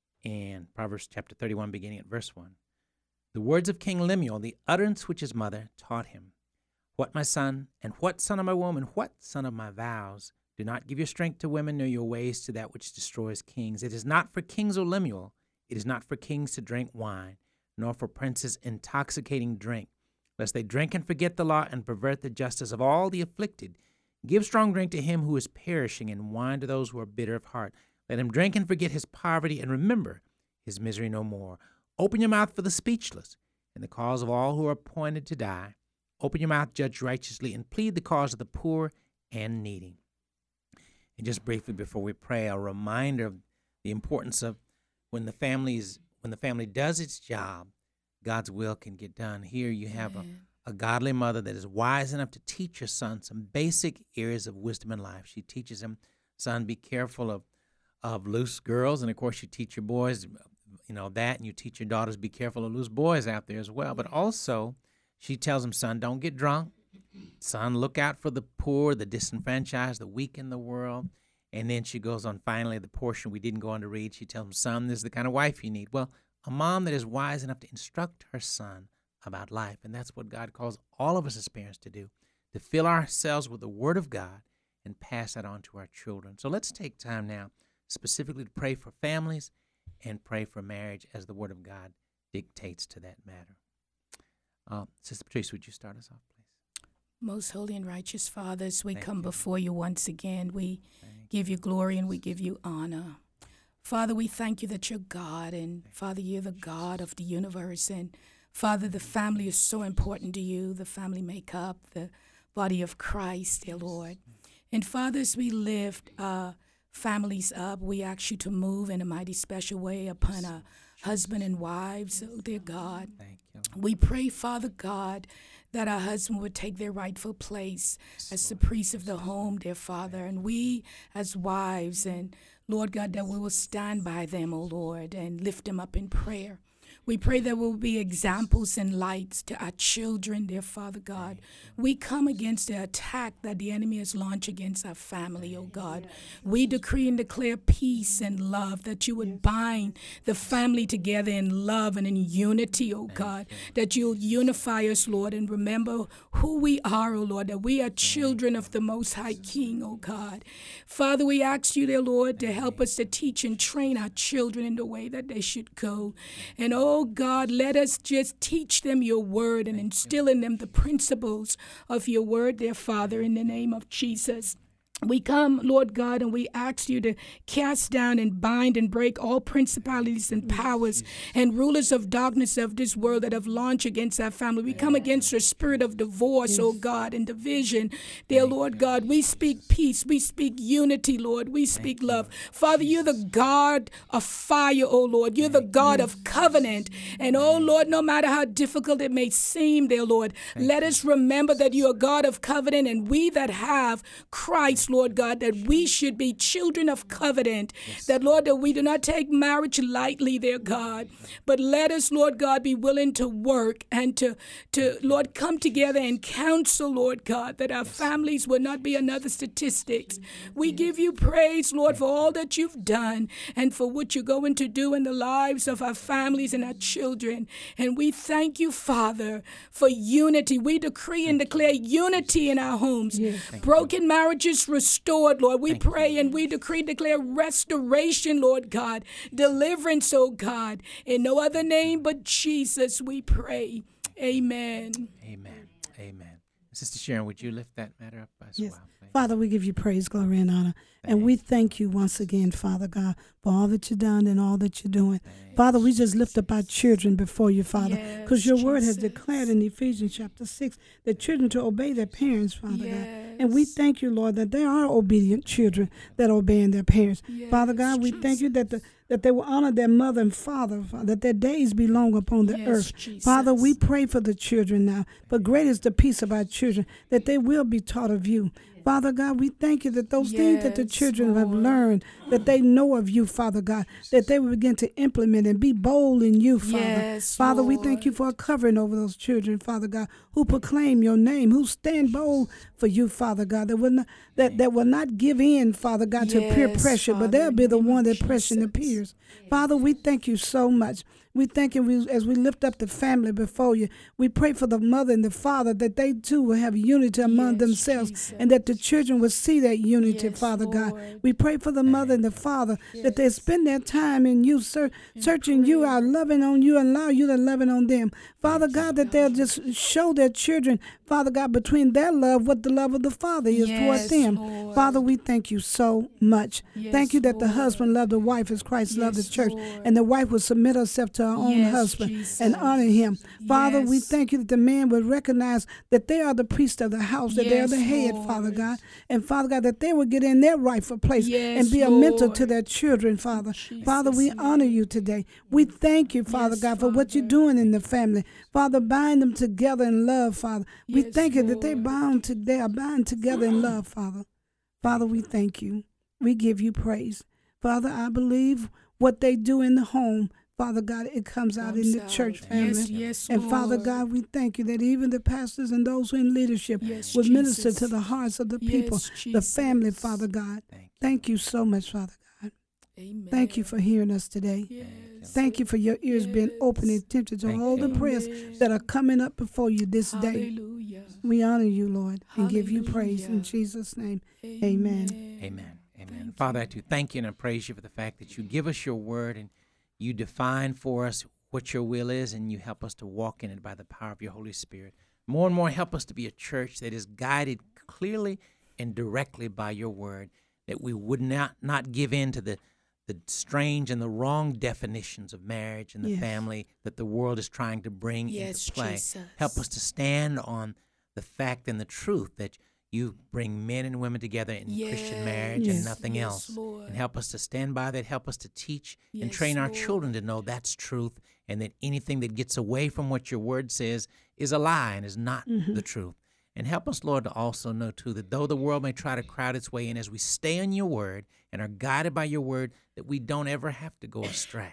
and Proverbs chapter thirty-one, beginning at verse one. The words of King Lemuel, the utterance which his mother taught him. What, my son, and what son of my woman, what son of my vows? Do not give your strength to women, nor your ways to that which destroys kings. It is not for kings, O Lemuel, it is not for kings to drink wine, nor for princes intoxicating drink, lest they drink and forget the law and pervert the justice of all the afflicted. Give strong drink to him who is perishing, and wine to those who are bitter of heart. Let him drink and forget his poverty, and remember his misery no more. Open your mouth for the speechless, in the cause of all who are appointed to die. Open your mouth, judge righteously, and plead the cause of the poor and needy. And just briefly before we pray, a reminder of the importance of when the families, when the family does its job, God's will can get done. Here you have a, a godly mother that is wise enough to teach her son some basic areas of wisdom in life. She teaches him, son, be careful of, of loose girls. And, of course, you teach your boys, you know, that. And you teach your daughters, be careful of loose boys out there as well. But also she tells him, son, don't get drunk. Son, look out for the poor, the disenfranchised, the weak in the world. And then she goes on, finally, the portion we didn't go on to read. She tells him, son, this is the kind of wife you need. Well, a mom that is wise enough to instruct her son about life. And that's what God calls all of us as parents to do, to fill ourselves with the Word of God and pass that on to our children. So let's take time now specifically to pray for families and pray for marriage as the Word of God dictates to that matter. Uh, Sister Patrice, would you start us off, please? Most holy and righteous Father, as we Thank come you. before you once again, we Thank give you glory and we give you honor. Father, we thank you that you're God, and Father, you're the God of the universe. And Father, the family is so important to you. The family make up the body of Christ, dear Lord. And Father, as we lift uh, families up, we ask you to move in a mighty special way upon our husband and wives, oh dear God. Thank you. We pray, Father God, that our husband would take their rightful place as the priest of the home, dear Father, and we as wives, and Lord God, that we will stand by them, O Lord, and lift them up in prayer. We pray that we'll be examples and lights to our children, dear Father God. We come against the attack that the enemy has launched against our family, oh God. We decree and declare peace and love, that you would bind the family together in love and in unity, oh God, that you'll unify us, Lord, and remember who we are, oh Lord, that we are children of the Most High King, oh God. Father, we ask you, dear Lord, to help us to teach and train our children in the way that they should go. And oh God, let us just teach them your word and instill in them the principles of your word, dear Father, in the name of Jesus. We come, Lord God, and we ask you to cast down and bind and break all principalities and powers and rulers of darkness of this world that have launched against our family. We come against the spirit of divorce, oh God, and division. Dear Lord God, we speak peace. We speak unity, Lord. We speak love. Father, you're the God of fire, oh Lord. You're the God of covenant. And oh Lord, no matter how difficult it may seem, dear Lord, let us remember that you're a God of covenant, and we that have Christ, Lord God, that we should be children of covenant, yes. That, Lord, that we do not take marriage lightly, dear God, but let us, Lord God, be willing to work and to, to Lord, come together and counsel, Lord God, that our families will not be another statistics. We give you praise, Lord, for all that you've done and for what you're going to do in the lives of our families and our children. And we thank you, Father, for unity. We decree and declare unity in our homes. Yes. Broken marriages restored, Lord. We Thank pray you. And we decree, declare restoration, Lord God, deliverance, oh God. In no other name but Jesus, we pray. Amen. Amen. Amen. Sister Sharon, would you lift that matter up as yes. well? Please? Father, we give you praise, glory, and honor. Thanks. And we thank you once again, Father God, for all that you've done and all that you're doing. Thanks. Father, we just lift up our children before you, Father, because yes, your Jesus. Word has declared in Ephesians chapter six that children to obey their parents, Father yes. God. And we thank you, Lord, that there are obedient children that obey their parents. Yes, Father God, we Jesus. Thank you that the that they will honor their mother and father, that their days be long upon the yes, earth. Jesus. Father, we pray for the children now, but great is the peace of our children, that they will be taught of you. Father God, we thank you that those yes, things that the children Lord. Have learned, that they know of you, Father God, that they will begin to implement and be bold in you, Father. Yes, Father, Lord. We thank you for a covering over those children, Father God, who proclaim your name, who stand bold for you, Father God, that will not, that, that will not give in, Father God, to yes, peer pressure, Father, but they'll be the one that pressing the peers. Father, we thank you so much. We thank you we, as we lift up the family before you. We pray for the mother and the father that they too will have unity among yes, themselves Jesus. And that the children will see that unity, yes, Father Lord. God. We pray for the mother and the father yes. that they spend their time in you, ser- searching you out, loving on you, and allow you to loving on them. Father God, that they'll just show their children, Father God, between their love, what the love of the Father is yes, toward them. Lord. Father, we thank you so much. Yes, thank you that Lord. The husband loved the wife as Christ yes, loved the church, Lord. And the wife will submit herself to her own yes, husband Jesus. And honor him. Father, yes. we thank you that the man will recognize that they are the priest of the house, that yes, they are the head, Lord. Father God. And Father God, that they will get in their rightful place yes, and be a Lord. Mentor to their children, Father. Jesus Father, we name. Honor you today. We thank you, Father yes, God, for Father. What you're doing in the family. Father, bind them together in love, Father. We yes, thank you Lord. That they bound to, they are bound together in love, Father. Father, we thank you. We give you praise. Father, I believe what they do in the home, Father God, it comes out comes in the out. Church family. Yes, yes, and Lord. Father God, we thank you that even the pastors and those who are in leadership yes, will Jesus. Minister to the hearts of the people, yes, the family, Father God. Thank you. Thank you so much, Father God. Amen. Thank you for hearing us today. Yes. Thank you for your ears yes. being open and attentive to thank all you. The prayers Amen. That are coming up before you this day. Hallelujah. We honor you, Lord, and Hallelujah. Give you praise in Jesus' name. Amen. Amen. Amen. Amen. Father, I do thank you and I praise you for the fact that you give us your word and you define for us what your will is, and you help us to walk in it by the power of your Holy Spirit. More and more, help us to be a church that is guided clearly and directly by your word, that we would not, not give in to the, the strange and the wrong definitions of marriage and the yes. family that the world is trying to bring yes, into play. Jesus. Help us to stand on the fact and the truth that you bring men and women together in yes, Christian marriage yes, and nothing yes, else. Lord. And help us to stand by that. Help us to teach yes, and train our Lord. Children to know that's truth, and that anything that gets away from what your word says is a lie and is not mm-hmm. the truth. And help us, Lord, to also know, too, that though the world may try to crowd its way in, as we stay on your word and are guided by your word, that we don't ever have to go astray.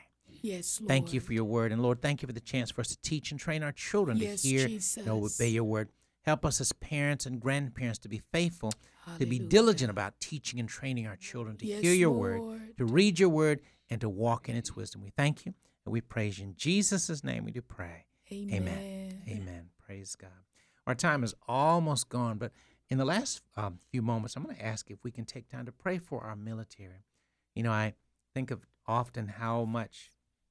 Yes, Lord. Thank you for your word. And Lord, thank you for the chance for us to teach and train our children Yes, to hear Jesus. and obey your word. Help us as parents and grandparents to be faithful, to be Hallelujah. diligent about teaching and training our children to Yes, hear your word, Lord. to read your word, and to walk in its wisdom. We thank you and we praise you. In Jesus' name we do pray. Amen. Amen. Amen. Praise God. Our time is almost gone, but in the last um, few moments, I'm going to ask if we can take time to pray for our military. You know, I think of often how much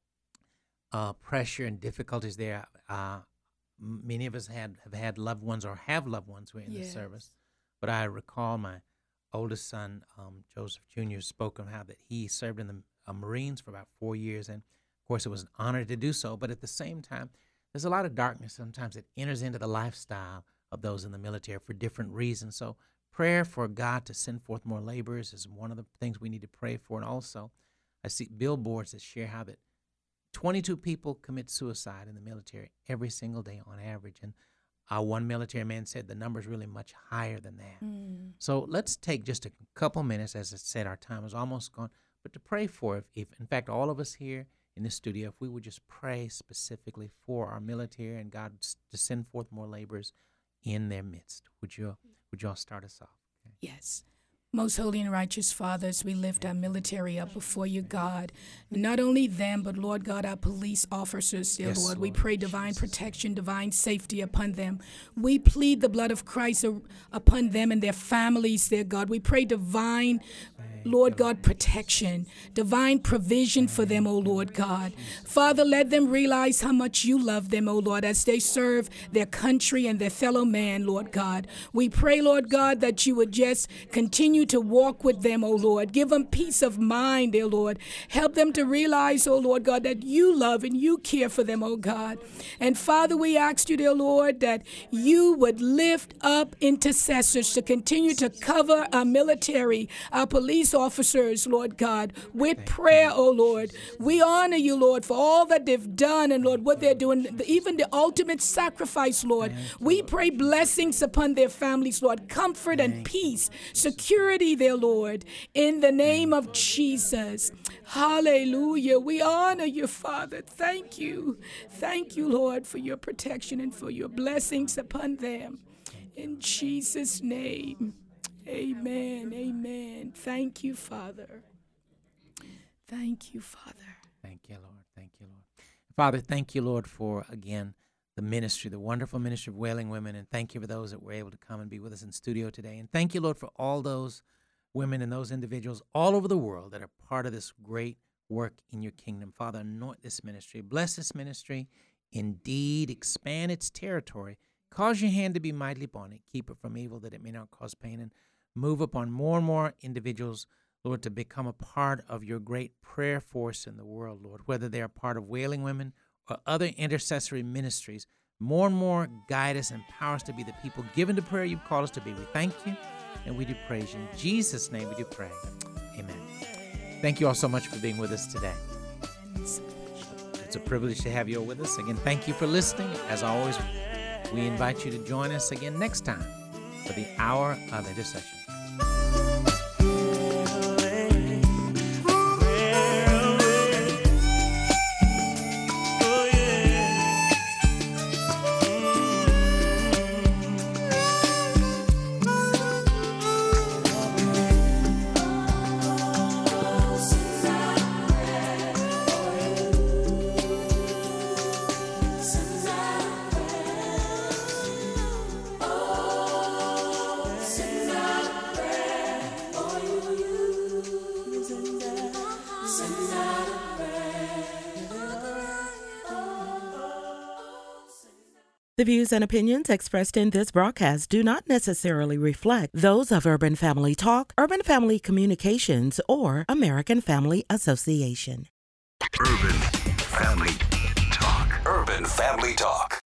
uh, pressure and difficulties there. Uh, many of us had have had loved ones or have loved ones who are in Yes. the service. But I recall my oldest son, um, Joseph Junior, spoke of how that he served in the uh, Marines for about four years. And, of course, it was an honor to do so. But at the same time, there's a lot of darkness sometimes that enters into the lifestyle of those in the military for different reasons. So prayer for God to send forth more laborers is one of the things we need to pray for. And also, I see billboards that share how that twenty-two people commit suicide in the military every single day on average. And uh, one military man said the number is really much higher than that. Mm. So let's take just a couple minutes. As I said, our time is almost gone. But to pray for, if, if in fact, all of us here in the studio, if we would just pray specifically for our military and God to send forth more laborers in their midst. Would you, would you all start us off? Okay. Yes. Most holy and righteous Father, as we lift our military up before you, God, and not only them, but Lord God, our police officers, dear Yes, Lord, we Lord pray divine Jesus. protection, divine safety upon them. We plead the blood of Christ a- upon them and their families, dear God. We pray divine, Lord God, protection, divine provision for them, O Lord God. Father, let them realize how much you love them, O Lord, as they serve their country and their fellow man, Lord God. We pray, Lord God, that you would just continue to walk with them, O Lord. Give them peace of mind, dear Lord. Help them to realize, O Lord God, that you love and you care for them, O God. And Father, we ask you, dear Lord, that you would lift up intercessors to continue to cover our military, our police officers, Lord God, with prayer, O Lord. We honor you, Lord, for all that they've done and, Lord, what they're doing, even the ultimate sacrifice, Lord. We pray blessings upon their families, Lord, comfort and peace, security there, Lord, in the name of Jesus. Hallelujah. We honor you, Father. Thank you. Thank you, Lord, for your protection and for your blessings upon them. In Jesus' name. Amen. Amen. Thank you, Father. Thank you, Father. Thank you, Lord. Thank you, Lord. Father, thank you, Lord, for, again, the ministry, the wonderful ministry of Wailing Women, and thank you for those that were able to come and be with us in studio today. And thank you, Lord, for all those women and those individuals all over the world that are part of this great work in your kingdom. Father, anoint this ministry. Bless this ministry. Indeed, expand its territory. Cause your hand to be mightily upon it. Keep it from evil, that it may not cause pain. And move upon more and more individuals, Lord, to become a part of your great prayer force in the world, Lord, whether they are part of Wailing Women or other intercessory ministries. More and more guide us and empower us to be the people given to prayer you've called us to be. We thank you and we do praise you. In Jesus' name we do pray. Amen. Thank you all so much for being with us today. It's a privilege to have you all with us. Again, thank you for listening. As always, we invite you to join us again next time for the Hour of Intercession. The views and opinions expressed in this broadcast do not necessarily reflect those of Urban Family Talk, Urban Family Communications, or American Family Association. Urban Family Talk. Urban Family Talk.